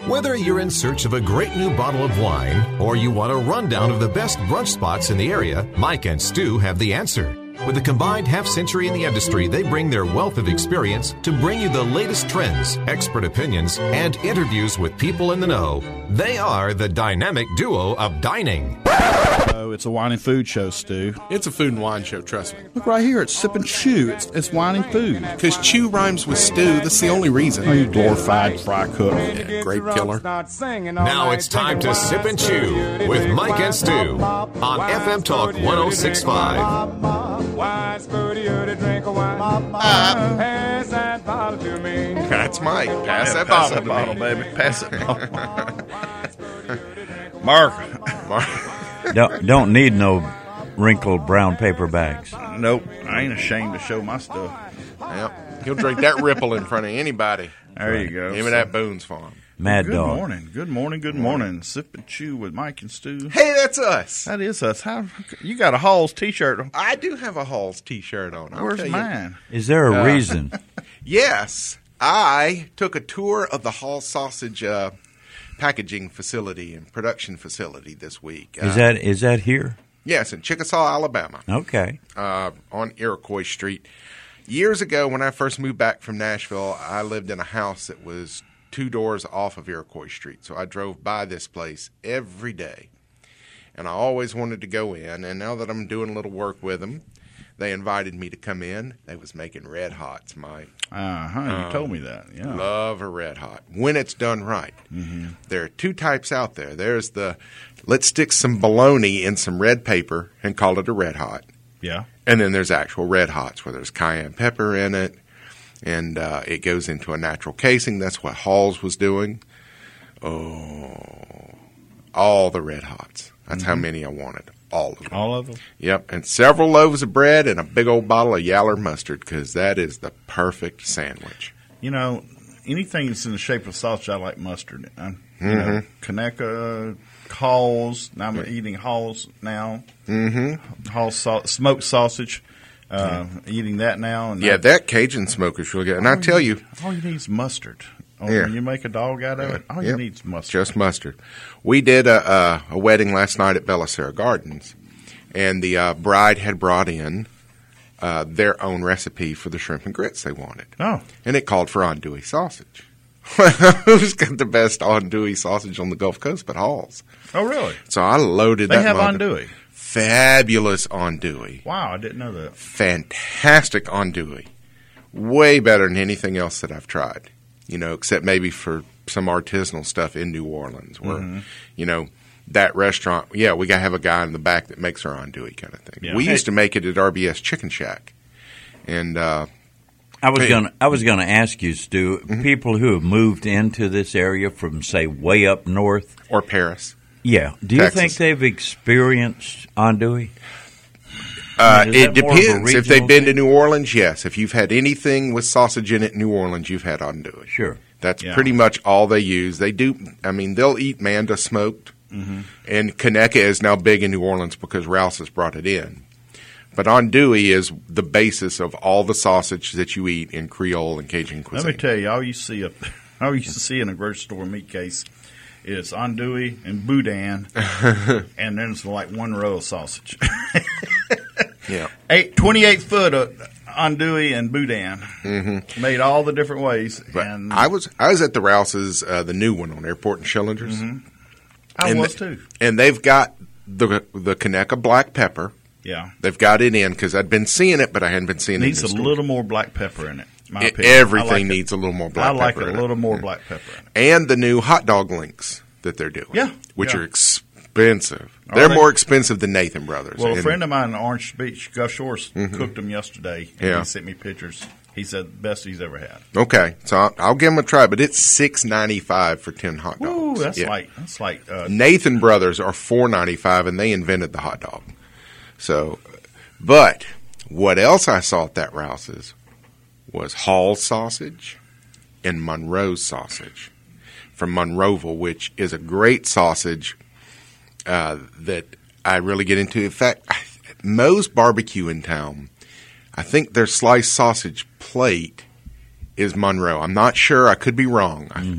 Whether you're in search of a great new bottle of wine or you want a rundown of the best brunch spots in the area, Mike and Stu have the answer. With a combined half-century in the industry, they bring their wealth of experience to bring you the latest trends, expert opinions, and interviews with people in the know. They are the dynamic duo of dining. Oh, it's a wine and food show, Stu. It's a food and wine show, trust me. Look right here, it's Sip and Chew. It's wine and food. Because chew rhymes with stew, that's the only reason. Oh, you glorified fry cook. Yeah, grape killer. Now it's time to Sip and Chew with Mike and Stu on FM Talk 106.5. That's Mike. Pass that bottle, baby. Pass it. Mark. Don't need no wrinkled brown paper bags. Nope. I ain't ashamed to show my stuff. Yep. He'll drink that Ripple in front of anybody. There you go. Give me that Boone's Farm. Mad Good Dog. morning. Good morning. Good morning. Sip and Chew with Mike and Stu. Hey, that's us. That is us. How you got a Halls T-shirt on? I do have a Halls T-shirt on. I'll Where's tell you. mine? Is there a reason? Yes. I took a tour of the Hall Sausage packaging facility and production facility this week. Is that here? Yes, in Chickasaw, Alabama. Okay. On Iroquois Street. Years ago, when I first moved back from Nashville, I lived in a house that was 2 doors off of Iroquois Street. So I drove by this place every day. And I always wanted to go in. And now that I'm doing a little work with them, they invited me to come in. They was making Red Hots, Mike. You told me that. Yeah. Love a Red Hot when it's done right. Mm-hmm. There are 2 types out there. There's the let's stick some bologna in some red paper and call it a Red Hot. Yeah. And then there's actual Red Hots where there's cayenne pepper in it, and it goes into a natural casing. That's what Halls was doing. Oh, all the Red Hots. That's how many I wanted. All of them. All of them? Yep, and several loaves of bread and a big old bottle of Yaller mustard because that is the perfect sandwich. You know, anything that's in the shape of sausage, I like mustard. You know, Conecuh, Halls. Now I'm eating Halls now. Mm-hmm. Halls smoked sausage. Eating that now. And that Cajun smoke is really good. And I tell you, all you need is mustard. When you make a dog out of it, all you need is mustard. Just mustard. We did a wedding last night at Belisara Gardens, and the bride had brought in their own recipe for the shrimp and grits they wanted. Oh. And it called for andouille sausage. Who's got the best andouille sausage on the Gulf Coast but Halls? Oh, really? So I loaded that. They have andouille. Fabulous andouille. Wow, I didn't know that. Fantastic andouille. Way better than anything else that I've tried. You know, except maybe for some artisanal stuff in New Orleans where, you know, that restaurant, we got to have a guy in the back that makes our andouille kind of thing. Yeah. We used to make it at RBS Chicken Shack. And I was gonna ask you, Stu, people who have moved into this area from, say, way up north. Or Paris. Yeah. Do you think they've experienced andouille? It depends. If they've been to New Orleans, yes. If you've had anything with sausage in it in New Orleans, you've had andouille. Sure. That's pretty much all they use. They do. I mean, they'll eat Manda smoked, and Conecuh is now big in New Orleans because Rouse has brought it in. But andouille is the basis of all the sausage that you eat in Creole and Cajun cuisine. Let me tell you, all you see in a grocery store meat case is andouille and boudin, and then it's like one row of sausage. 28 foot of andouille and boudin, made all the different ways. But and I was at the Rouse's, the new one on Airport and Schillingers. I was too. And they've got the Conecuh black pepper. Yeah, they've got it in because I'd been seeing it, but I hadn't been seeing it. Needs a little more black pepper in it. My opinion. Everything needs a little more black pepper. I like it a little more black pepper in it. And the new hot dog links that they're doing, which are expensive. They're more expensive than Nathan Brothers. Well, a friend of mine in Orange Beach, Gus Shores, cooked them yesterday. And he sent me pictures. He said the best he's ever had. Okay, so I'll give him a try, but it's $6.95 for 10 hot dogs. Ooh, that's like Nathan Brothers are $4.95, and they invented the hot dog. So, but what else I saw at that Rouse's was Hall sausage and Monroe's sausage from Monroeville, which is a great sausage that I really get into. In fact, Moe's Barbecue in town, I think their sliced sausage plate is Monroe. I'm not sure. I could be wrong.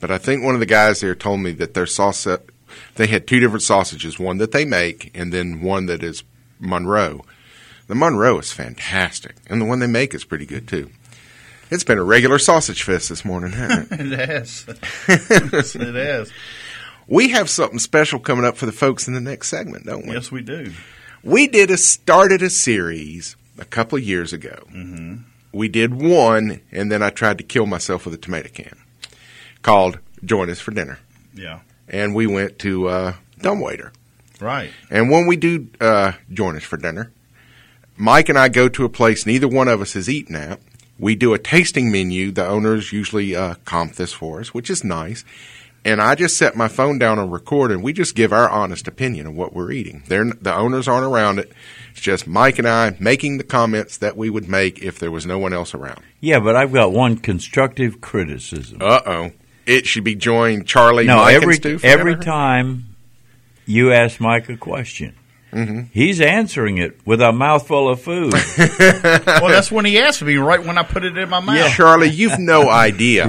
but I think one of the guys there told me that their sauce, they had two different sausages, one that they make and then one that is Monroe. The Monroe is fantastic, and the one they make is pretty good, too. It's been a regular sausage fest this morning, hasn't it? It has. Yes, it has. We have something special coming up for the folks in the next segment, don't we? Yes, we do. We started a series a couple of years ago. Mm-hmm. We did one, and then I tried to kill myself with a tomato can, called Join Us for Dinner. Yeah. And we went to Dumbwaiter. Right. And when we do Join Us for Dinner, Mike and I go to a place neither one of us has eaten at. We do a tasting menu. The owners usually comp this for us, which is nice. And I just set my phone down and record, and we just give our honest opinion of what we're eating. The owners aren't around it. It's just Mike and I making the comments that we would make if there was no one else around. Yeah, but I've got one constructive criticism. Uh-oh. It should be joined Charlie, no, Mike, and Stu. Every time you ask Mike a question, he's answering it with a mouthful of food. Well, that's when he asked me, right when I put it in my mouth. Yeah, Charlie, you've no idea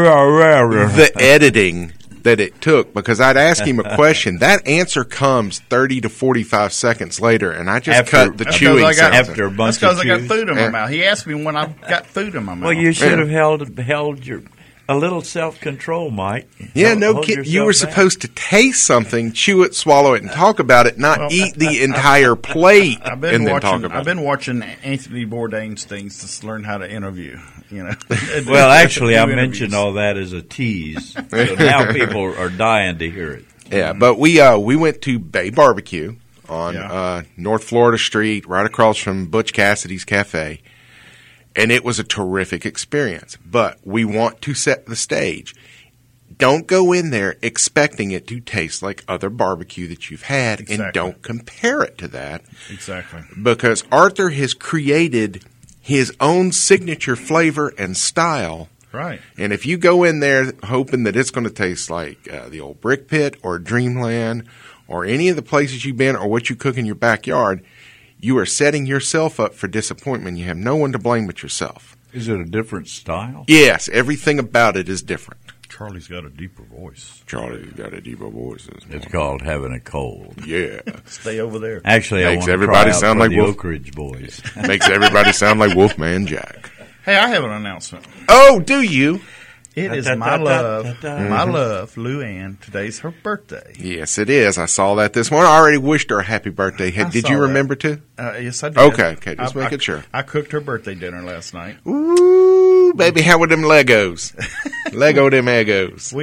the editing that it took, because I'd ask him a question. That answer comes 30 to 45 seconds later, and I just cut the chewing sound. After a bunch That's because of I got food in my mouth. He asked me when I got food in my mouth. Well, you should have held your a little self-control, Mike. Yeah, no kid. You were supposed to taste something, chew it, swallow it, and talk about it, not eat the entire plate and then talk about it. I've been watching Anthony Bourdain's things to learn how to interview. You know. Well, actually, I mentioned all that as a tease. So now people are dying to hear it. Yeah, but we went to Bay Barbecue on North Florida Street, right across from Butch Cassidy's Cafe. And it was a terrific experience. But we want to set the stage. Don't go in there expecting it to taste like other barbecue that you've had, and don't compare it to that. Exactly. Because Arthur has created his own signature flavor and style. Right. And if you go in there hoping that it's going to taste like the old Brick Pit or Dreamland or any of the places you've been or what you cook in your backyard, you are setting yourself up for disappointment. You have no one to blame but yourself. Is it a different style? Yes, everything about it is different. Charlie's got a deeper voice. Charlie's got a deeper voice. It's called having a cold. Yeah. Stay over there. Actually, Makes I want everybody to try sound out like for the Wolf. Oak Ridge Boys. Makes everybody sound like Wolfman Jack. Hey, I have an announcement. Oh, do you? It is my love, Lou Ann. Today's her birthday. Yes, it is. I saw that this morning. I already wished her a happy birthday. Did you remember to? Yes, I did. Okay. Just making sure. I cooked her birthday dinner last night. Ooh, baby, how were them Legos? Lego them Egos.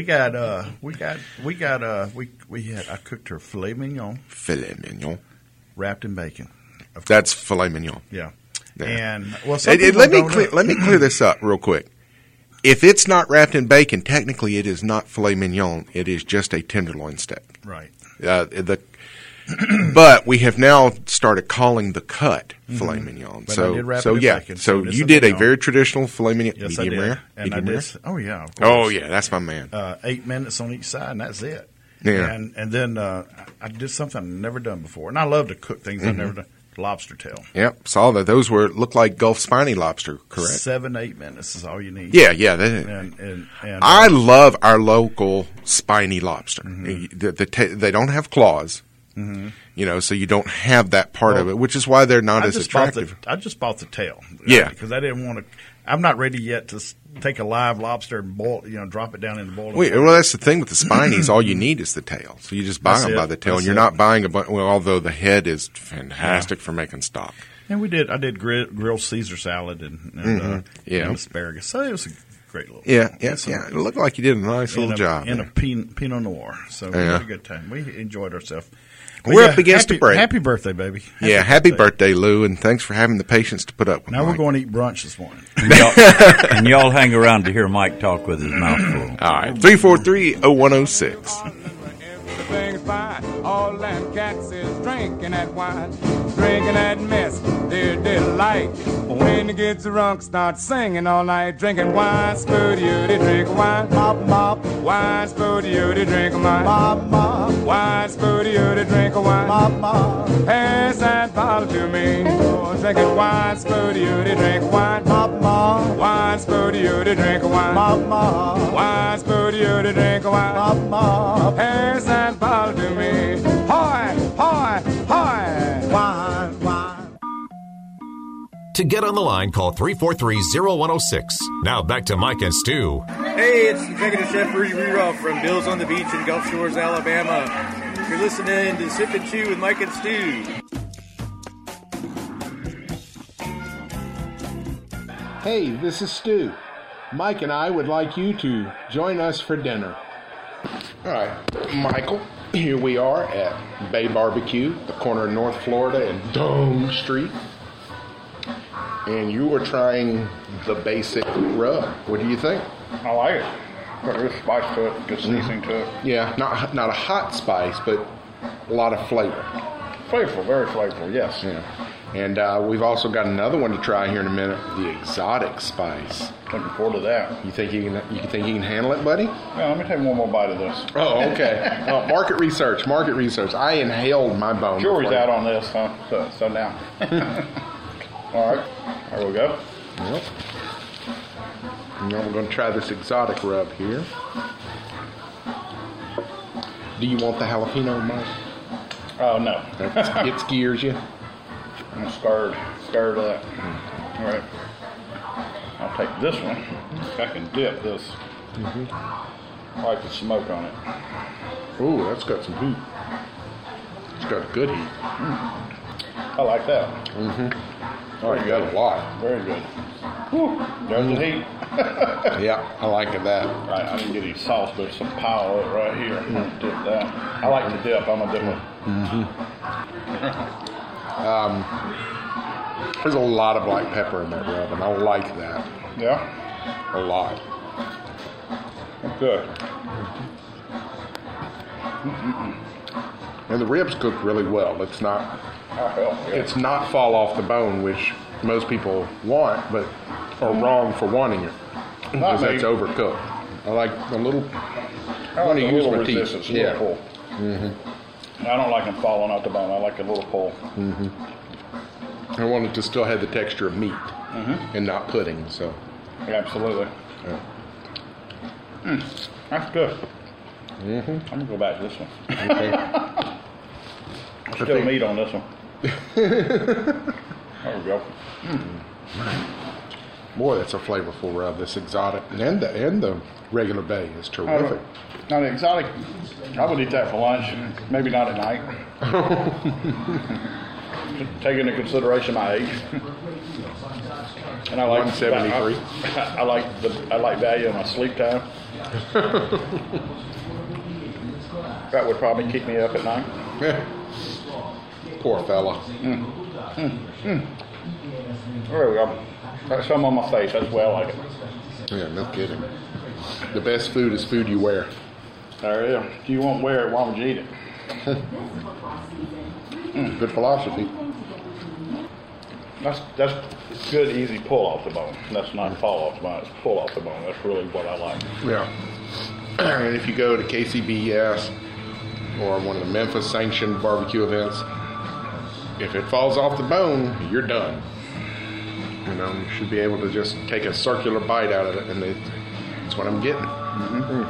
I cooked her filet mignon. Filet mignon. Wrapped in bacon. That's filet mignon. Yeah. Yeah. And well, let me clear this up real quick. If it's not wrapped in bacon, technically it is not filet mignon. It is just a tenderloin steak. Right. But we have now started calling the cut filet mignon. But I did wrap it in bacon, So so you did a mignon. very traditional filet mignon. Yes, medium I did. rare. And medium I rare? did. Oh yeah. Of course. Oh yeah, that's my man. 8 minutes on each side, and that's it. Yeah. And then I did something I've never done before, and I love to cook things I've never done. Lobster tail. Yep, saw that. Those looked like Gulf spiny lobster, correct? 7 to 8 minutes is all you need. Yeah. And I love our local spiny lobster. They don't have claws, so you don't have that part of it, which is why they're not as attractive. I just bought the tail. Yeah. Because I didn't want to. I'm not ready yet to take a live lobster and boil, drop it down in the boiling water. Well, that's the thing with the spinies. All you need is the tail. So you just buy them by the tail, and you're not buying a bunch. Well, although the head is fantastic for making stock. And I did grilled Caesar salad and asparagus. So it was a great little. Yeah. It looked like you did a nice little job. And a Pinot Noir. So we had a good time. We enjoyed ourselves. We're up against a break. Happy birthday, baby. Happy birthday, Lou, and thanks for having the patience to put up with Now Mike. we're going to eat brunch this morning. And y'all hang around to hear Mike talk with his mouth full. All right, 343-0106. fine. All them cats is drinking that wine, drinking that mess, their delight. When they get drunk, start singing all night, drinking wine, spooty, they drink wine, mop, mop. Wine, spooty, they drink wine, mop, mop. Wine, spooty, they drink wine, mop, mop. Pass that bottle to me. Oh, drinking wine, spooty, they drink wine, mop, mop. Wine, spooty, they drink wine, mop, mop. Wine, spooty, they drink wine, mop, mop. Pass that bottle to me. Hoy, hoy, hoy. Wine, wine. To get on the line, call 343-0106. Now back to Mike and Stu. Hey, it's Executive Chef Rudy Ruroff from Bill's on the Beach in Gulf Shores, Alabama. You're listening to Sip and Chew with Mike and Stu. Hey, this is Stu. Mike and I would like you to join us for dinner. All right, Michael, here we are at Bay Barbecue, the corner of North Florida and Dome Street. And you were trying the basic rub. What do you think? I like it. Got a good spice to it, good seasoning to it. Yeah, not a hot spice, but a lot of flavor. Flavorful, very flavorful, yes. Yeah. And we've also got another one to try here in a minute, the exotic spice. Looking forward to that. You think you can handle it, buddy? Yeah, let me take one more bite of this. Oh, okay. Market research. I inhaled my bone. Jury's out on this, huh? So now. All right, there we go. Yep. Now we're going to try this exotic rub here. Do you want the jalapeno, Mike? Oh, no. It scares you? I'm scared of that. All right. I'll take this one. I can dip this. Mm-hmm. I like the smoke on it. Ooh, that's got some heat. It's got good heat. I like that. Mm-hmm. Oh, you got a lot. Very good. Whew. There's the heat. Yeah, I like that. Right, I didn't get any sauce, but some power right here. Mm-hmm. Dip that. I like to dip. I'm a dipper. Mm-hmm. There's a lot of black pepper in that rub, and I like that. Yeah? A lot. That's good. And the ribs cook really well. It's not Yeah. It's not fall off the bone, which most people want, but are wrong for wanting it. Because that's overcooked. I like a little. I want to use my teeth. Yeah. Pull. Mm-hmm. I don't like them falling off the bone. I like a little pull. Mm-hmm. I want it to still have the texture of meat and not pudding. So. Absolutely. Yeah. That's good. Mm-hmm. I'm gonna go back to this one. Okay. Still meat on this one. There we go. Boy, that's a flavorful rub. This exotic and the regular bay is terrific. Now the exotic, I would eat that for lunch. Maybe not at night. Take into consideration my age. And I like 173. I like value in my sleep time. That would probably keep me up at night. Yeah. Poor fella. There we go. Got some on my face. That's the way I like it. Yeah, no kidding. The best food is food you wear. There it is. If you won't wear it, why would you eat it? Good philosophy. That's good, easy pull off the bone. That's not fall off the bone. It's pull off the bone. That's really what I like. Yeah. And if you go to KCBS or one of the Memphis sanctioned barbecue events, if it falls off the bone, you're done. You know, you should be able to just take a circular bite out of it, and that's what I'm getting. Mm-hmm.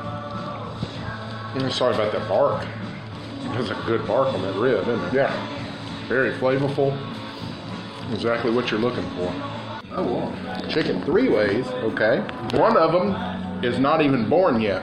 I'm sorry about that bark. There's a good bark on that rib, isn't it? Yeah. Very flavorful. Exactly what you're looking for. Oh, wow. Chicken 3 ways, okay. One of them is not even born yet.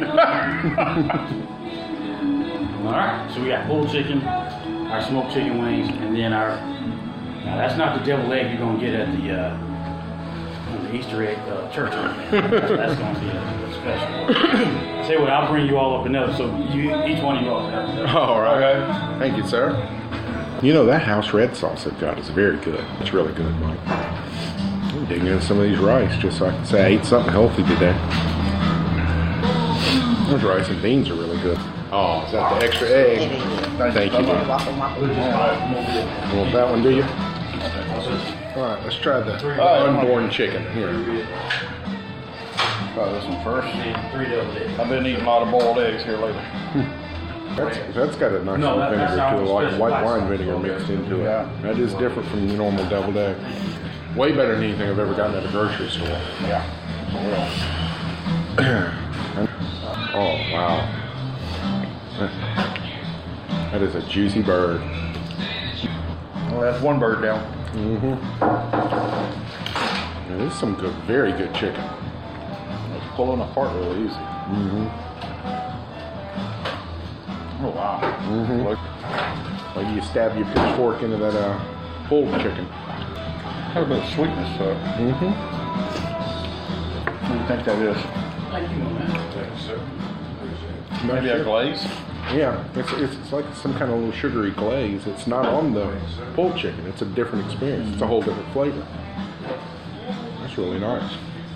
All right, so we got pulled chicken, our smoked chicken wings, and then now that's not the deviled egg you're going to get at the Easter egg church. That's going to be a special. I tell you what, I'll bring you all up another, so each one of you all have. All right. Okay. Thank you, sir. You know, that house red sauce they've got is very good. It's really good, Mike. I'm digging in some of these rice just so I can say I ate something healthy today. Those rice and beans are really good. Oh, is that the extra egg? It is. Thank you. You want that one, do you? All right, let's try the unborn chicken. Here. Try this one first. I've been eating a lot of boiled eggs here lately. That's got a nice little vinegar to it, like white wine vinegar mixed into it. Yeah. That is different from your normal deviled egg. Way better than anything I've ever gotten at a grocery store. Yeah. Oh, wow. That is a juicy bird. Well, that's one bird down. Now, this is some good, very good chicken. It's pulling apart really easy. Oh, wow. Like you stab your pitchfork into that pulled chicken. Got a bit of sweetness to it. What do you think that is? Maybe a glaze? Yeah, it's like some kind of little sugary glaze. It's not on the pulled chicken. It's a different experience. It's a whole different flavor. That's really nice.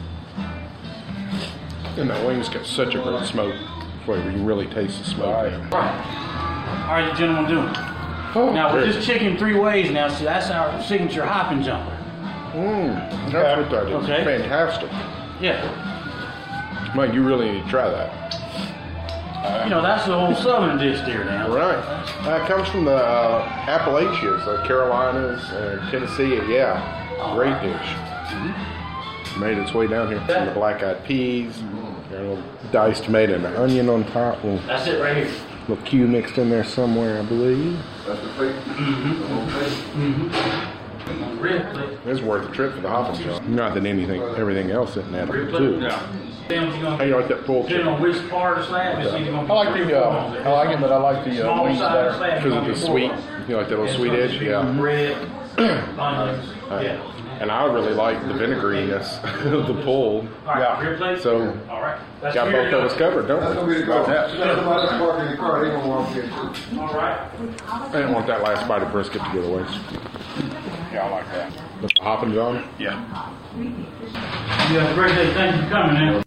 And the wings got such a great smoke flavor. You can really taste the smoke. How are you gentlemen doing? Now, with very this chicken 3 ways now, see, that's our signature hopping jumper. That's what that is. Okay. Fantastic. Yeah. Mike, you really need to try that. That's the whole southern dish there now. Right. It comes from the Appalachians, the Carolinas and Tennessee. Yeah, great dish. Made its way down here. Some of the black-eyed peas, got a little diced tomato and an onion on top. That's it right here. Little Q mixed in there somewhere, I believe. That's the plate? It's worth the trip for the hopping job. Not that everything else isn't that too. Yeah. How you like that pulled chicken? Depending on which part of the slab, I like it, but I like the wings better. Because of the sweet, you like that little sweet edge? Yeah. Red, onions, yeah. And I really like the vinegariness of the pulled. Yeah. Rear plate? So, All right. got both of us covered, don't we? All right. I didn't want that last bite of brisket to go to waste. Yeah, I like that. With the hopping on? Yeah. You have a great day. Thank you for coming in.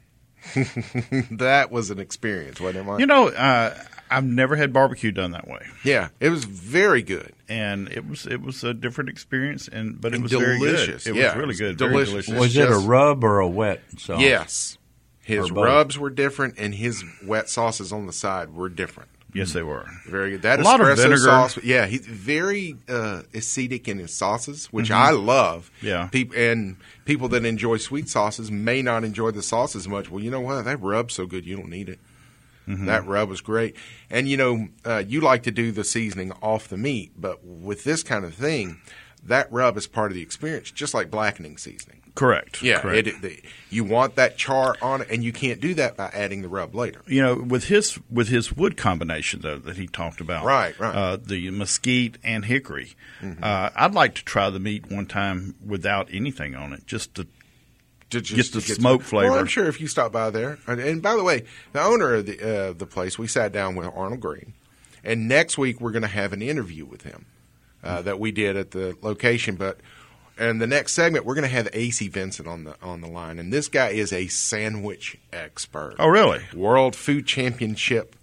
That was an experience, wasn't it, Mike? I've never had barbecue done that way, Yeah, it was very good. and it was a different experience, but it And was delicious. very good. It Yeah, was really it good, was very delicious. delicious. Was it a rub or a wet sauce? Yes. His Or both. rubs were different, and his wet sauces on the side were different. Yes, they were. Very good. That A lot of espresso vinegar. sauce, yeah, he's very acidic in his sauces, which I love. Yeah. People that enjoy sweet sauces may not enjoy the sauce as much. Well, you know what? That rub's so good, you don't need it. That rub was great. And, you like to do the seasoning off the meat, but with this kind of thing, that rub is part of the experience, just like blackening seasoning. Correct. Yeah, Correct. you want that char on it, and you can't do that by adding the rub later. With his wood combination though that he talked about, Right. the mesquite and hickory. I'd like to try the meat one time without anything on it, just to get the smoke flavor. Well, I'm sure if you stop by there, and by the way, the owner of the place, we sat down with Arnold Green, and next week we're going to have an interview with him that we did at the location, And the next segment, we're going to have AC Vincent on the line, and this guy is a sandwich expert. Oh, really? World Food Championship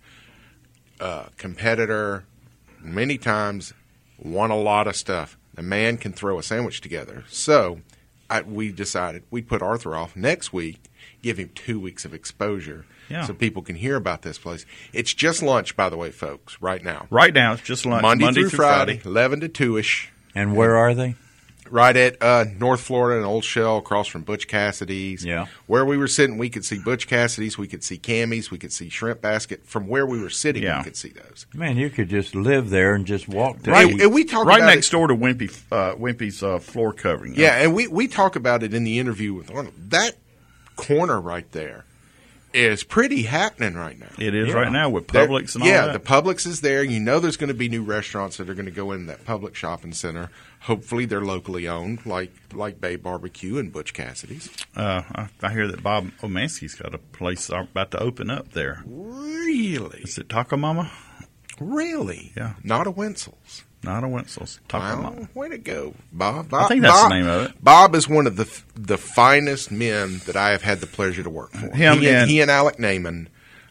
competitor, many times, won a lot of stuff. The man can throw a sandwich together. So we decided we'd put Arthur off next week, give him 2 weeks of exposure so people can hear about this place. It's just lunch, by the way, folks, right now. Right now, it's just lunch. Monday through Friday, 11 to 2-ish. And where are they? Right at North Florida and Old Shell, across from Butch Cassidy's. Yeah. Where we were sitting, we could see Butch Cassidy's, we could see Cammy's, we could see Shrimp Basket. From where we were sitting, we could see those. Man, you could just live there and just walk to Right, and we talk right about next door to Wimpy's floor covering. Yeah, and we talk about it in the interview with Arnold. That corner right there is pretty happening right now. It is right now with Publix and all that. Yeah, the Publix is there. You know there's going to be new restaurants that are going to go in that Publix shopping center. Hopefully they're locally owned, like Bay Barbecue and Butch Cassidy's. I hear that Bob Omansky's got a place about to open up there. Really? Is it Taco Mama? Really? Yeah. Not a Wenzel's. Not a Wenzel's. Taco Mama. Way to go, Bob. I think that's the name of it. Bob is one of the finest men that I have had the pleasure to work for. He and Alec Naiman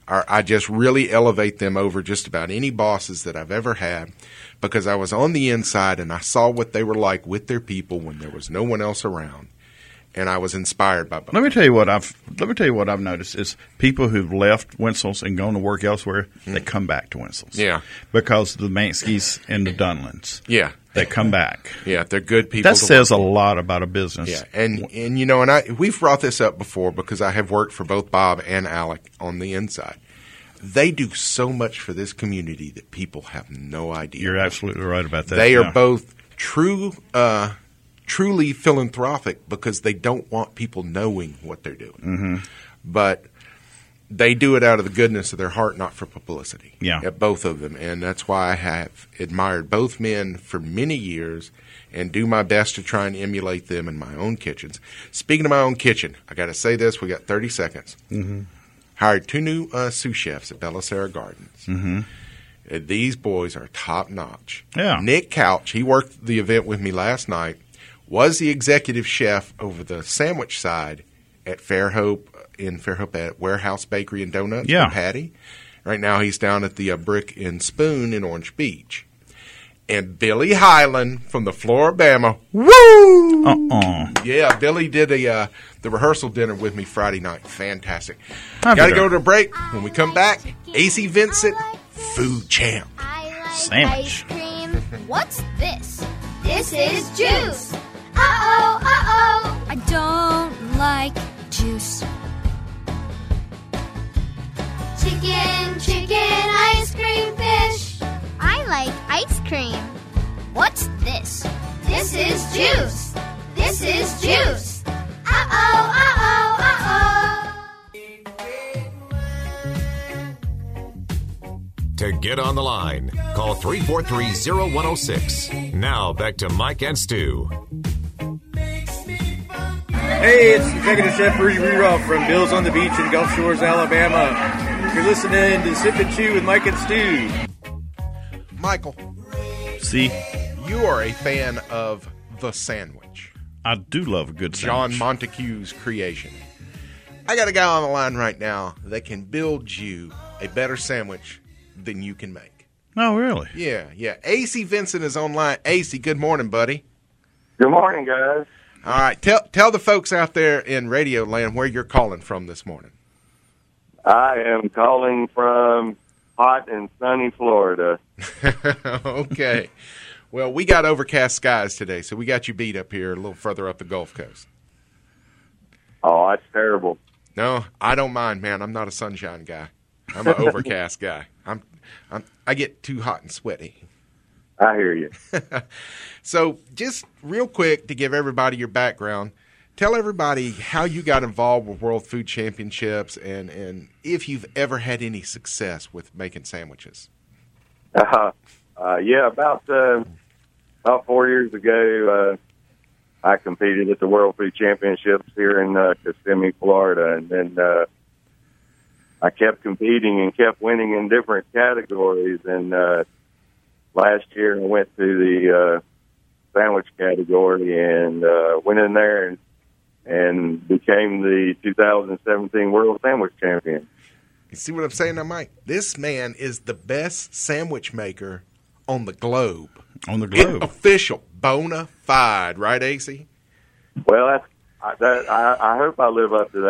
I just really elevate them over just about any bosses that I've ever had because I was on the inside and I saw what they were like with their people when there was no one else around. And I was inspired by both. Let me tell you what I've noticed is people who've left Winsel's and gone to work elsewhere, they come back to Winsel's. Yeah. Because of the Manskys and the Dunlands. Yeah. They come back. Yeah, they're good people. That says a lot about a business. Yeah, and you know, and we've brought this up before because I have worked for both Bob and Alec on the inside. They do so much for this community that people have no idea. You're absolutely right about that. They are both truly philanthropic because they don't want people knowing what they're doing. Mm-hmm. But they do it out of the goodness of their heart, not for publicity. Yeah. Both of them. And that's why I have admired both men for many years and do my best to try and emulate them in my own kitchens. Speaking of my own kitchen, I got to say this. We got 30 seconds. Mm-hmm. Hired 2 new sous chefs at Bellicera Gardens. Mm-hmm. These boys are top notch. Yeah. Nick Couch, he worked the event with me last night, was the executive chef over the sandwich side at Fairhope at Warehouse Bakery and Donuts with Patty. Right now he's down at the Brick and Spoon in Orange Beach. And Billy Highland from the Floribama. Woo! Yeah, Billy did the rehearsal dinner with me Friday night. Fantastic. Got to go to a break. When we come back, AC Vincent, Food Champ. Sandwich. Ice cream. What's this? This is juice. Uh-oh, uh-oh. I don't like juice. Chicken, ice cream, fish. I like ice cream. What's this? This is juice. This is juice. Uh-oh, uh-oh, uh-oh. To get on the line, call 343-0106. Now back to Mike and Stu. Hey, it's Executive Chef Rudy Ruroff from Bill's on the Beach in Gulf Shores, Alabama. You're listening to Sip and Chew with Mike and Stu. Michael. See? You are a fan of the sandwich. I do love a good John sandwich. Montague's creation. I got a guy on the line right now that can build you a better sandwich than you can make. Oh, really? Yeah. AC Vincent is online. AC, good morning, buddy. Good morning, guys. All right. Tell the folks out there in Radio Land where you're calling from this morning. I am calling from hot and sunny Florida. Okay. Well, we got overcast skies today, so we got you beat up here a little further up the Gulf Coast. Oh, that's terrible. No, I don't mind, man. I'm not a sunshine guy. I'm an overcast guy. I get too hot and sweaty. I hear you. So just real quick to give everybody your background, tell everybody how you got involved with World Food Championships and if you've ever had any success with making sandwiches. About 4 years ago, I competed at the World Food Championships here in Kissimmee, Florida, and then I kept competing and kept winning in different categories. And last year, I went to the sandwich category and went in there and became the 2017 World Sandwich Champion. You see what I'm saying now, Mike? This man is the best sandwich maker on the globe. On the globe. Official, bona fide, right, AC? Well, I hope I live up to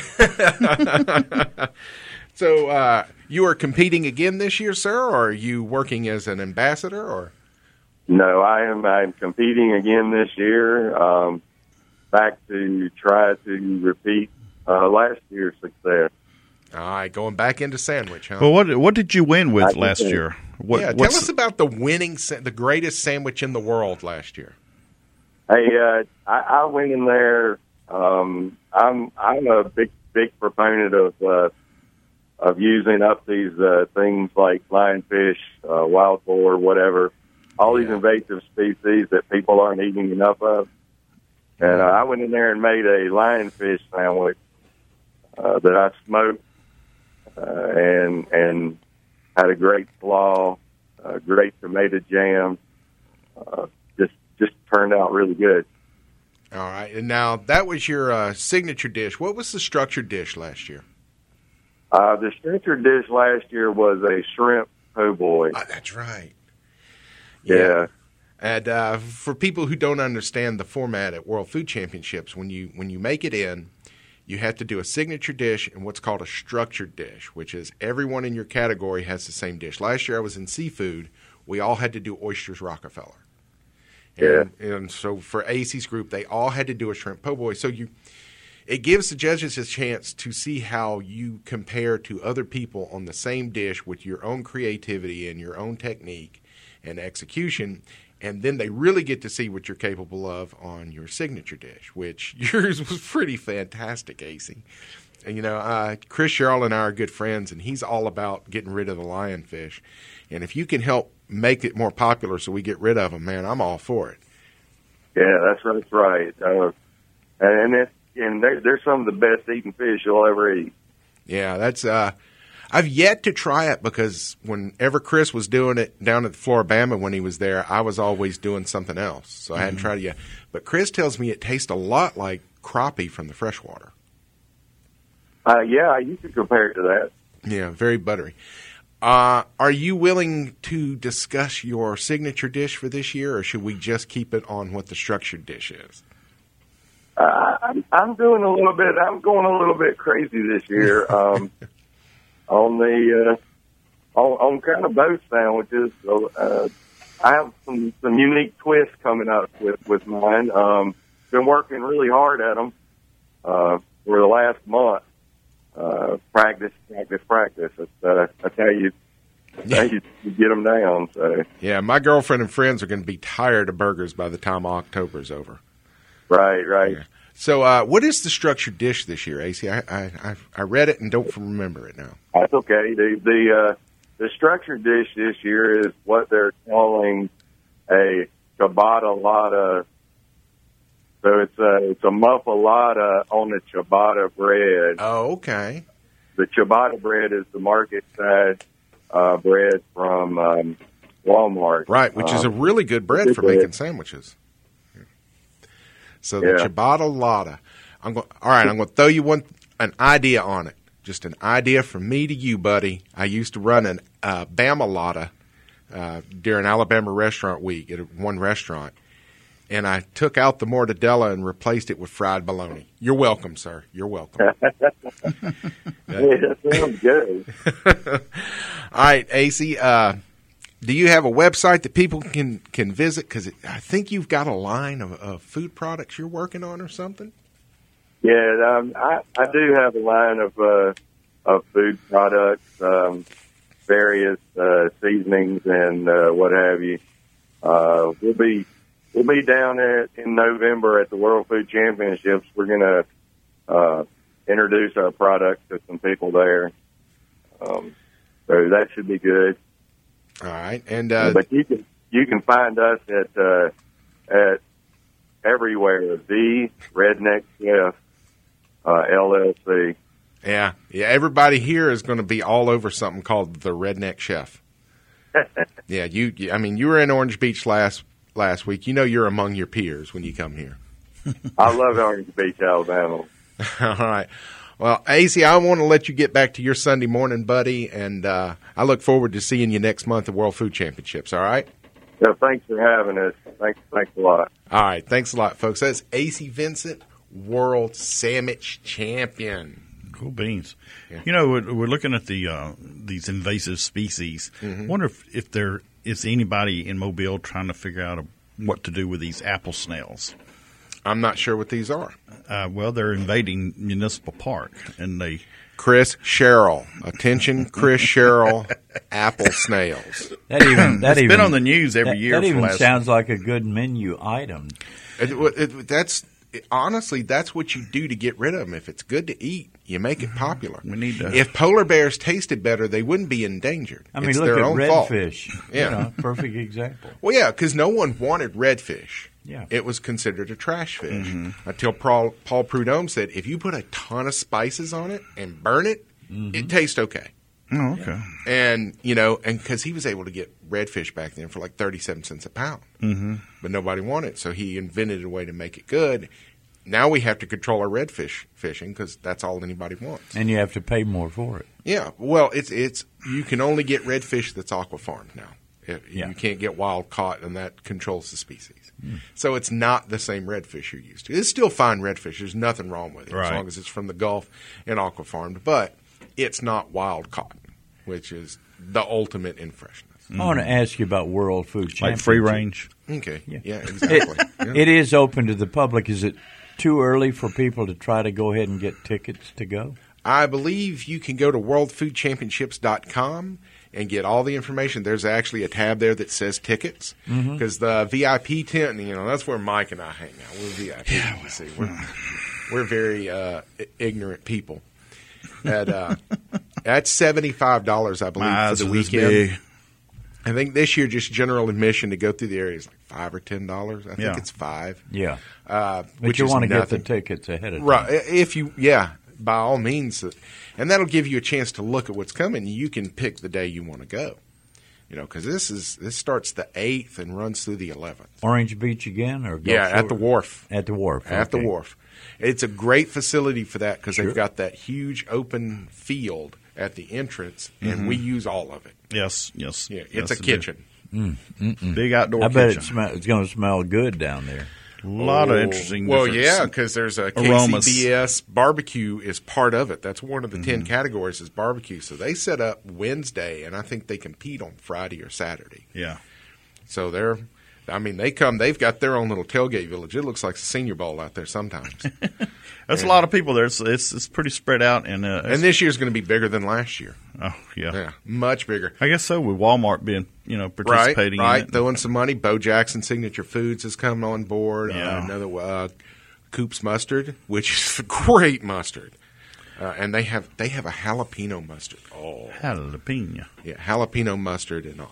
that. So you are competing again this year, sir, or are you working as an ambassador? Or No, I'm competing again this year, back to try to repeat last year's success. All right, going back into sandwich, huh? Well, what did you win with last year? Tell us about the the greatest sandwich in the world last year. Hey, I went in there. I'm a big proponent of using up these things like lionfish, wild boar, whatever, all these invasive species that people aren't eating enough of. And I went in there and made a lionfish sandwich that I smoked and had a great slaw, great tomato jam. Just turned out really good. All right, and now that was your signature dish. What was the structured dish last year? The signature dish last year was a shrimp po' boy. That's right. Yeah. And for people who don't understand the format at World Food Championships, when you make it in, you have to do a signature dish and what's called a structured dish, which is everyone in your category has the same dish. Last year I was in seafood. We all had to do oysters Rockefeller. And so for AC's group, they all had to do a shrimp po' boy. So it gives the judges a chance to see how you compare to other people on the same dish with your own creativity and your own technique and execution. And then they really get to see what you're capable of on your signature dish, which yours was pretty fantastic, AC. And, Chris Sherrill and I are good friends, and he's all about getting rid of the lionfish. And if you can help make it more popular so we get rid of them, man, I'm all for it. Yeah, that's right. And they're some of the best eating fish you'll ever eat. Yeah, that's I've yet to try it because whenever Chris was doing it down at the Floribama when he was there, I was always doing something else. So I hadn't tried it yet. But Chris tells me it tastes a lot like crappie from the freshwater. Yeah, you could compare it to that. Yeah, very buttery. Are you willing to discuss your signature dish for this year, or should we just keep it on what the structured dish is? I'm doing a little bit. I'm going a little bit crazy this year on kind of both sandwiches. So I have some unique twists coming up with mine. Been working really hard at them for the last month. Practice. That's how you get them down. So yeah, my girlfriend and friends are going to be tired of burgers by the time October's over. Right. Yeah. So, what is the structured dish this year, AC? I read it and don't remember it now. That's okay. The structured dish this year is what they're calling a ciabatta lotta. So it's a muffalata on the ciabatta bread. Oh, okay. The ciabatta bread is the market side bread from Walmart. Right, which is a really good bread for making sandwiches. So the ciabatta lotta. All right, I'm going to throw you an idea on it. Just an idea from me to you, buddy. I used to run an Bama lotta during Alabama Restaurant Week at one restaurant. And I took out the mortadella and replaced it with fried bologna. You're welcome, sir. You're welcome. That sounds good. All right, AC, do you have a website that people can visit? Because I think you've got a line of food products you're working on or something. Yeah, I do have a line of food products, various seasonings and what have you. We'll be down there in November at the World Food Championships. We're going to introduce our products to some people there. So that should be good. All right, and but you can find us at everywhere. The Redneck Chef LLC. Yeah. Everybody here is going to be all over something called the Redneck Chef. Yeah, you were in Orange Beach last week. You know you're among your peers when you come here. I love Orange Beach, Alabama. All right. Well, AC, I want to let you get back to your Sunday morning, buddy, and I look forward to seeing you next month at World Food Championships, all right? Yeah, thanks for having us. Thanks a lot. All right. Thanks a lot, folks. That's AC Vincent, World Sandwich Champion. Cool beans. Yeah. We're looking at these invasive species. Mm-hmm. I wonder if there is anybody in Mobile trying to figure out what to do with these apple snails. I'm not sure what these are. Well, they're invading Municipal Park, and they... Chris Sherrill. Attention, Chris Sherrill, apple snails. It's been on the news every year. That even sounds like a good menu item. Honestly, that's what you do to get rid of them. If it's good to eat, you make it popular. We need to. If polar bears tasted better, they wouldn't be endangered. I mean, it's look their at own redfish. Fault. Yeah, perfect example. Well, yeah, because no one wanted redfish. Yeah, it was considered a trash fish until Paul Prudhomme said, if you put a ton of spices on it and burn it, it tastes okay. Oh, okay. And because he was able to get redfish back then for like 37 cents a pound, but nobody wanted it, so he invented a way to make it good. now we have to control our redfish fishing because that's all anybody wants. And you have to pay more for it. Yeah, well, it's you can only get redfish that's aqua farmed now. You can't get wild caught, and that controls the species. So it's not the same redfish you're used to. It's still fine redfish. There's nothing wrong with it as long as it's from the Gulf and aqua farmed. But it's not wild caught, which is the ultimate in freshness. I want to ask you about World Food Championship. Like free range. Okay. Yeah, exactly. It is open to the public. Is it too early for people to try to go ahead and get tickets to go? I believe you can go to worldfoodchampionships.com and get all the information. There's actually a tab there that says tickets because the VIP tent, that's where Mike and I hang out. We're VIP. You see. We're very ignorant people. That's $75, I believe, for the weekend. I think this year just general admission to go through the area is like $5 or $10. I think it's $5. Yeah. But you want to get the tickets ahead of time. Right. By all means. And that'll give you a chance to look at what's coming. You can pick the day you want to go. Because this starts the 8th and runs through the 11th. Orange Beach again? Or at the wharf. At the wharf. At the wharf. It's a great facility for that because they've got that huge open field at the entrance, and we use all of it. Yes. Yeah, it's a kitchen. Big outdoor kitchen. I bet it's going to smell good down there. A lot of interesting because there's a aromas. KCBS barbecue is part of it. That's one of the 10 categories is barbecue. So they set up Wednesday, and I think they compete on Friday or Saturday. Yeah. So they come. They've got their own little tailgate village. It looks like the Senior Bowl out there sometimes. There's a lot of people there. It's pretty spread out, and this year's going to be bigger than last year. Oh yeah, much bigger. I guess so. With Walmart being participating, in it. Throwing some money. Bo Jackson Signature Foods has come on board. Another Coop's mustard, which is great mustard, and they have a jalapeno mustard. Oh, jalapeno. Yeah, jalapeno mustard, and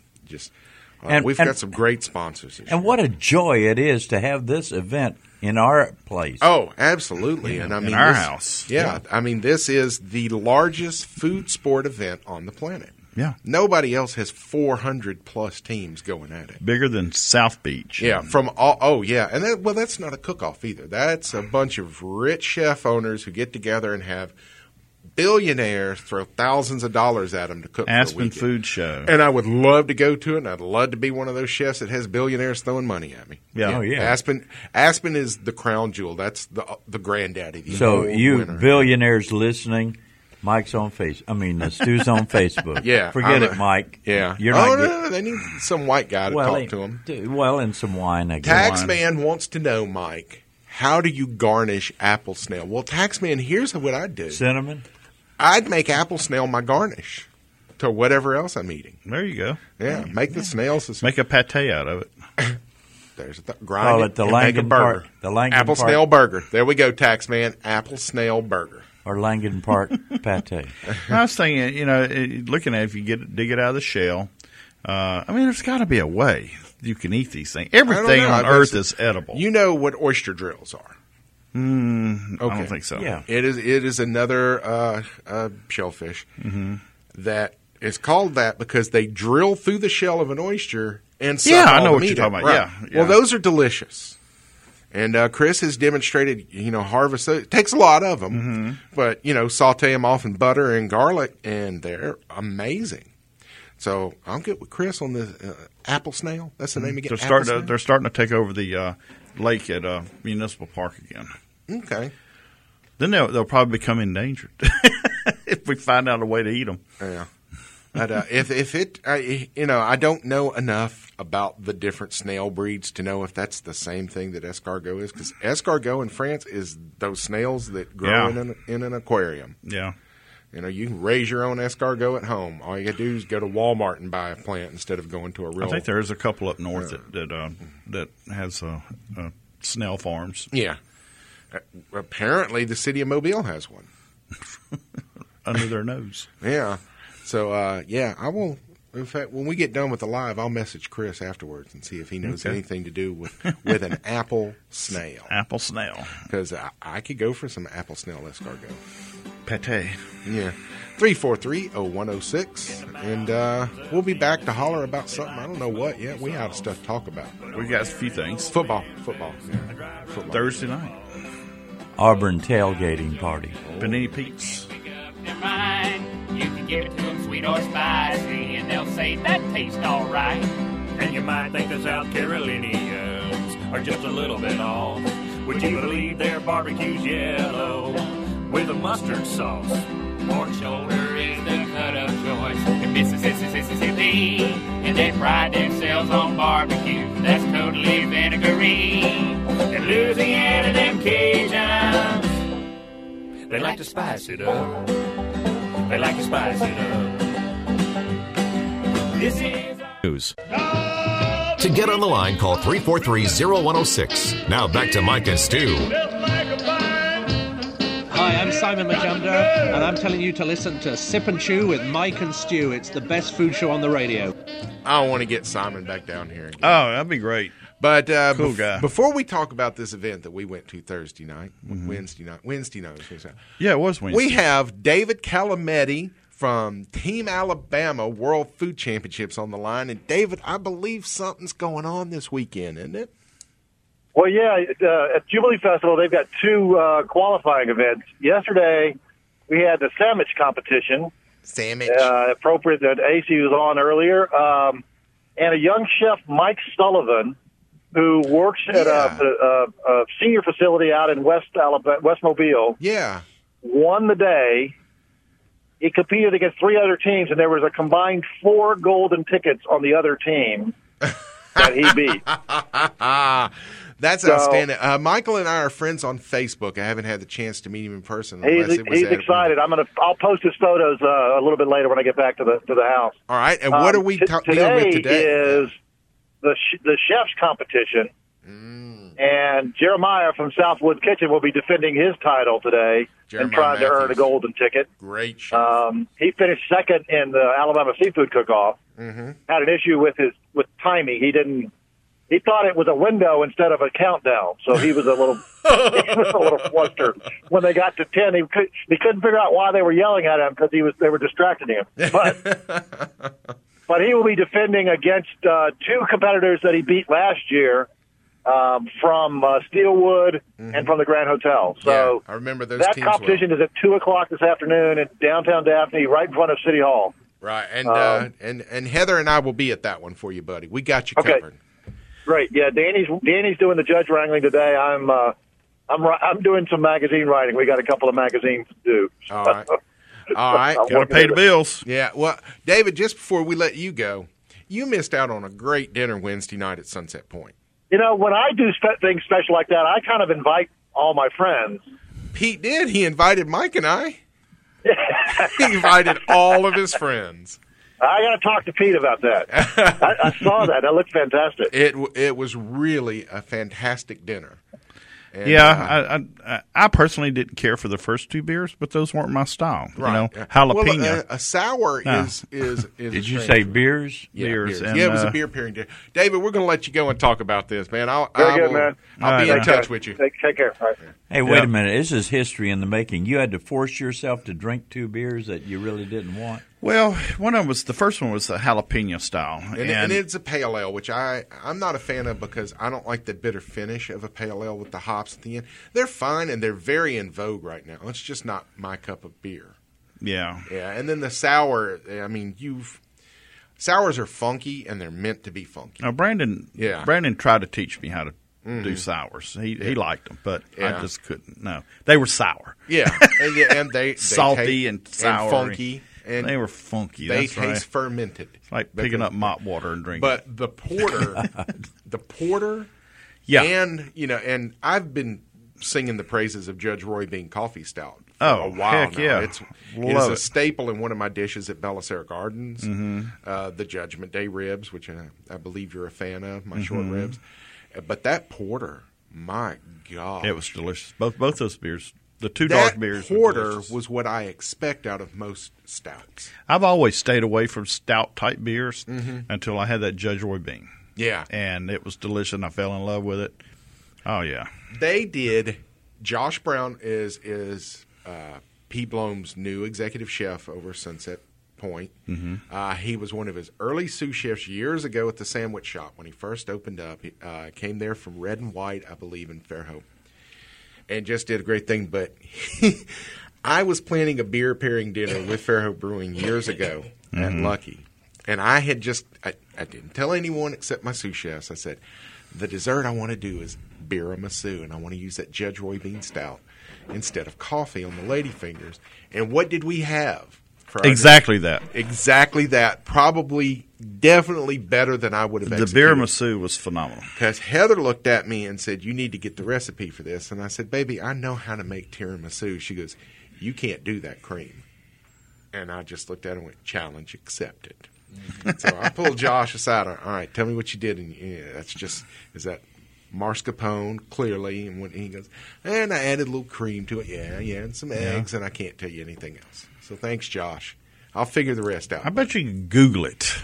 we've got some great sponsors this year. And what a joy it is to have this event in our place. Oh, absolutely. And in our house. Yeah. I mean, this is the largest food sport event on the planet. Yeah. Nobody else has 400-plus teams going at it. Bigger than South Beach. Yeah. And that's not a cook-off either. That's a bunch of rich chef owners who get together and have billionaires throw thousands of dollars at them to cook Aspen for a weekend. Food Show. And I would love to go to it, and I'd love to be one of those chefs that has billionaires throwing money at me. Yeah. Oh, yeah. Aspen is the crown jewel. That's the granddaddy. So you winner. Billionaires listening, Mike's on Stu's on Facebook. Yeah. Forget it, Mike. Yeah. You're not no, they need some white guy to talk to them. Well, and some wine, I guess. Taxman wants to know, Mike, how do you garnish apple snail? Well, Taxman, here's what I'd do. Cinnamon? I'd make apple snail my garnish to whatever else I'm eating. There you go. Yeah, make the snails. Make a pate out of it. There's Call it the Langen Park. The Langen apple Park. snail burger. There we go, Taxman. Apple snail burger. Or Langen Park pate. I was thinking, looking at if you dig it out of the shell. There's got to be a way you can eat these things. Everything on Earth is edible. You know what oyster drills are? I don't think so. Yeah. It is another shellfish that is called that because they drill through the shell of an oyster and suck I know all what the you're meat talking out. about. Right. Yeah. Well, those are delicious. And Chris has demonstrated, harvest. It takes a lot of them, but saute them off in butter and garlic, and they're amazing. So I'll get with Chris on the apple snail. That's the name again. They're starting to take over the lake at Municipal Park again. Okay. Then they'll probably become endangered if we find out a way to eat them. Yeah. But I don't know enough about the different snail breeds to know if that's the same thing that escargot is. Because escargot in France is those snails that grow in an aquarium. Yeah. You can raise your own escargot at home. All you got to do is go to Walmart and buy a plant instead of going to a real. I think there is a couple up north that has snail farms. Yeah. Apparently, the city of Mobile has one. Under their nose. Yeah. So, I will. In fact, when we get done with the live, I'll message Chris afterwards and see if he knows anything to do with an apple snail. Apple snail. Because I could go for some apple snail escargot. Pate. Yeah. 343-0106. And we'll be back to holler about something. I don't know what yet. We have stuff to talk about. We got a few things. Football. Yeah. Football. Thursday night. Auburn tailgating party. Panini Pete's. You can give it to them sweet or spicy, and they'll say that tastes all right. And you might think the South Carolinians are just a little bit off. Would you believe their barbecue's yellow with a mustard sauce? Pork shoulder is the cut of choice in Mississippi, and they pride themselves on barbecue that's totally vinegary. In Louisiana, them Cajuns, they like to spice it up. They like to spice it up. This is news. To get on the line, call 343-0106. Now back to Mike and Stu. Hi, I'm Simon Majumdar, and I'm telling you to listen to Sip and Chew with Mike and Stu. It's the best food show on the radio. I want to get Simon back down here again. Oh, that'd be great. But cool guy. Before we talk about this event that we went to Thursday night, Wednesday night. Yeah, it was Wednesday. We have David Calametti from Team Alabama World Food Championships on the line. And, David, I believe something's going on this weekend, isn't it? Well, yeah, at Jubilee Festival, they've got two qualifying events. Yesterday, we had the sandwich competition. Sandwich. Appropriate that AC was on earlier. And a young chef, Mike Sullivan, who works at a senior facility out in West Mobile, won the day. He competed against three other teams, and there was a combined 4 golden tickets on the other team that he beat. That's outstanding. Michael and I are friends on Facebook. I haven't had the chance to meet him in person. He's excited. I'll post his photos a little bit later when I get back to the house. All right. And what are we dealing with today? Today is the chef's competition, and Jeremiah from Southwood Kitchen will be defending his title today and trying to earn a golden ticket. Great chef. He finished second in the Alabama Seafood Cook-Off. Had an issue with timing. He thought it was a window instead of a countdown, so he was a little flustered. When they got to 10, he couldn't figure out why they were yelling at him because they were distracting him. But he will be defending against 2 competitors that he beat last year from Steelwood and from the Grand Hotel. So I remember those that teams competition is at 2:00 this afternoon in downtown Daphne, right in front of City Hall. Right, and Heather and I will be at that one for you, buddy. We got you covered. Great, yeah. Danny's doing the judge wrangling today. I'm doing some magazine writing. We got a couple of magazines to do. All right. All right. Got to pay the bills. Yeah. Well, David, just before we let you go, you missed out on a great dinner Wednesday night at Sunset Point. You know, when I do things special like that, I kind of invite all my friends. Pete did. He invited Mike and I. He invited all of his friends. I got to talk to Pete about that. I saw that. That looked fantastic. It was really a fantastic dinner. And, I personally didn't care for the first 2 beers, but those weren't my style. Right. You know, jalapeno. Well, a sour is Did you say beers? Yeah, beers. And, it was a beer pairing dinner. David, we're going to let you go and talk about this, man. Very good, man. I'll be in touch with you. Take care. All right. Hey, wait a minute. This is history in the making. You had to force yourself to drink 2 beers that you really didn't want. Well, the first one was the jalapeno style. And it's a pale ale, which I'm not a fan of because I don't like the bitter finish of a pale ale with the hops at the end. They're fine and they're very in vogue right now. It's just not my cup of beer. Yeah. Yeah, and then the sour, sours are funky and they're meant to be funky. Now, Brandon tried to teach me how to do sours. He liked them, but I just couldn't. No, they were sour. Yeah, and they salty and sour and funky. And they were funky. They That's taste right. fermented. It's like picking up mop water and drinking. But the porter, and I've been singing the praises of Judge Roy Bean Coffee Stout for a while heck now. Yeah. It is a staple in one of my dishes at Belisara Gardens. The Judgment Day ribs, which I believe you're a fan of, my short ribs. But that porter, my God. It was delicious. Both those beers. The 2 dark beers. That porter was what I expect out of most stouts. I've always stayed away from stout-type beers until I had that Judge Roy Bean. Yeah. And it was delicious, and I fell in love with it. Oh, yeah. They did. Josh Brown is Pete Blom's new executive chef over Sunset Point. He was one of his early sous chefs years ago at the sandwich shop when he first opened up. He came there from Red and White, I believe, in Fairhope. and just did a great thing. But I was planning a beer pairing dinner with Fairhope Brewing years ago at Lucky. And I had I didn't tell anyone except my sous chefs. I said, the dessert I want to do is biramasu, and I want to use that Judge Roy Bean Stout instead of coffee on the ladyfingers. And what did we have? Exactly that. Exactly that. Probably, definitely better than I would have executed. The biramasu was phenomenal. Because Heather looked at me and said, you need to get the recipe for this. And I said, baby, I know how to make tiramisu. She goes, you can't do that cream. And I just looked at her and went, challenge accepted. So I pulled Josh aside. All right, tell me what you did. And is that mascarpone, clearly? And when he goes, and I added a little cream to it. Yeah, and some eggs, and I can't tell you anything else. So thanks, Josh. I'll figure the rest out. I bet you can Google it.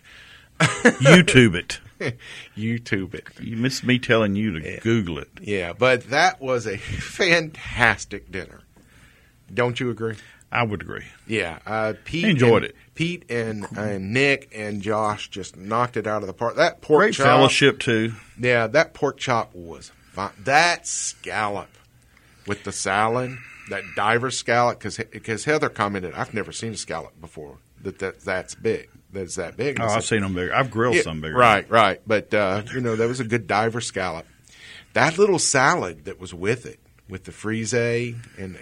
YouTube it. YouTube it. You missed me telling you to Google it. Yeah, but that was a fantastic dinner. Don't you agree? I would agree. Yeah. Pete enjoyed it. Pete and Nick and Josh just knocked it out of the park. That pork Great chop. fellowship, too. Yeah, that pork chop was fine. That scallop with the salad, that diver scallop, because Heather commented, I've never seen a scallop before that's big. That's that big. Oh, I've seen them bigger. I've grilled some bigger. Right. But, that was a good diver scallop. That little salad that was with it, with the frise, and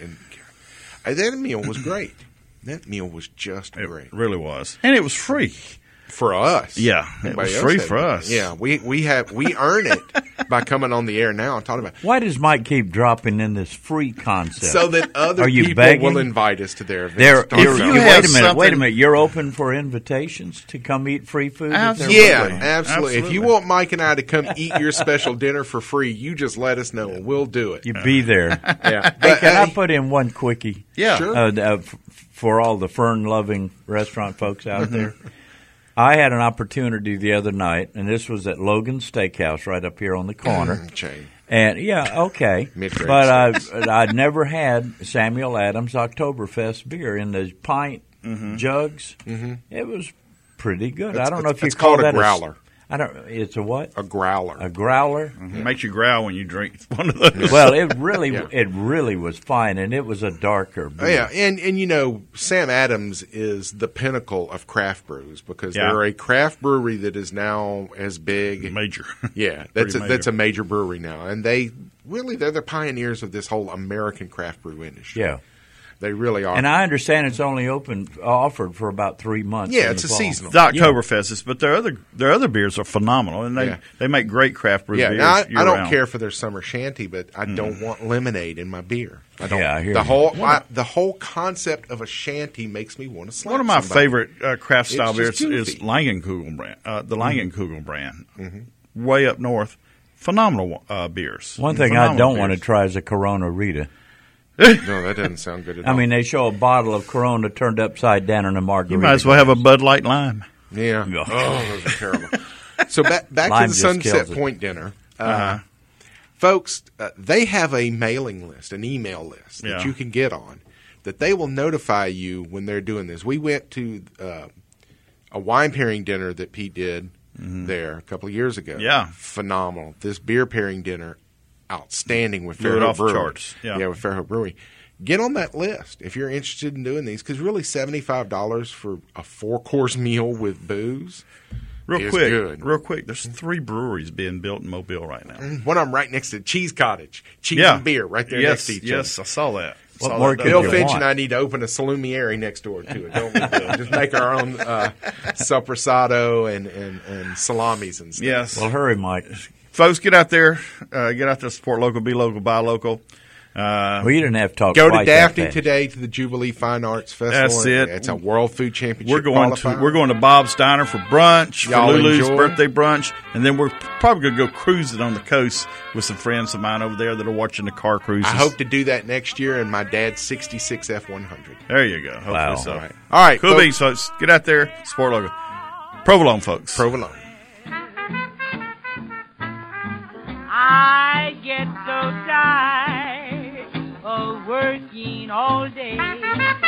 that meal was great. That meal was just great. It really was. And it was free. For us. Yeah, it was free for us. Yeah, we earn it by coming on the air now and talking about it. Why does Mike keep dropping in this free concept? So that other people will invite us to their events. Wait a minute. You're open for invitations to come eat free food? Absolutely. If you want Mike and I to come eat your special dinner for free, you just let us know and we'll do it. You be there. Yeah. Hey, can I put in one quickie? Yeah. Sure. For all the fern-loving restaurant folks out there. I had an opportunity the other night, and this was at Logan's Steakhouse right up here on the corner. Chain. And Mid-grade but I'd never had Samuel Adams Oktoberfest beer in the pint jugs. Mm-hmm. It was pretty good. I don't know if you call that a growler. It's a what? A growler. A growler. Mm-hmm. It makes you growl when you drink one of those. Well, it really was fine, and it was a darker beer. Oh, yeah, and Sam Adams is the pinnacle of craft brews because they're a craft brewery that is now as big. Major. Yeah, that's a major brewery now, and they're the pioneers of this whole American craft brew industry. Yeah. They really are. And I understand it's only offered for about 3 months. Yeah, it's a seasonal. The Oktoberfest, but their other beers are phenomenal, and they make great craft brew beers. Now, I don't care for their summer shanty, but I don't want lemonade in my beer. I don't. Yeah, I hear the whole concept of a shanty makes me want to slap One of my somebody. favorite craft style beers is Langenkugel brand. The Langenkugel brand, way up north. Phenomenal beers. One thing I don't want to try is a Corona Rita. No, that doesn't sound good at all. I mean, they show a bottle of Corona turned upside down in a margarita. You might as well have a Bud Light Lime. Yeah. Oh, those are terrible. So back to the Sunset Point dinner. Folks, they have a mailing list, an email list that you can get on that they will notify you when they're doing this. We went to a wine pairing dinner that Pete did there a couple of years ago. Yeah. Phenomenal. This beer pairing dinner, outstanding with Fairhope Brewery. Charts. Yeah, with Fairhope Brewery. Get on that list if you're interested in doing these, because really $75 for a 4-course meal with booze is good. Real quick, there's 3 breweries being built in Mobile right now. One of them right next to Cheese Cottage. Cheese and beer right there next to each other. Yes, I saw that. What more could Bill you Finch want? and I need to open a Salumiere next door to it, don't we, Bill? Just make our own Sopressado and salamis and stuff. Yes. Well, hurry, Mike. Folks, get out there. Support local, be local, buy local. Well, you didn't have to talk. Go to Daphne today to the Jubilee Fine Arts Festival. That's it. It's a World Food Championship. We're going to Bob's Diner for brunch, for Lulu's birthday brunch, and then we're probably going to go cruising on the coast with some friends of mine over there that are watching the car cruises. I hope to do that next year in my dad's '66 F100. There you go. Hopefully Wow. so. All right. Cool beans, folks. Get out there, support local. Provolone, folks. Provolone. I get so tired of working all day.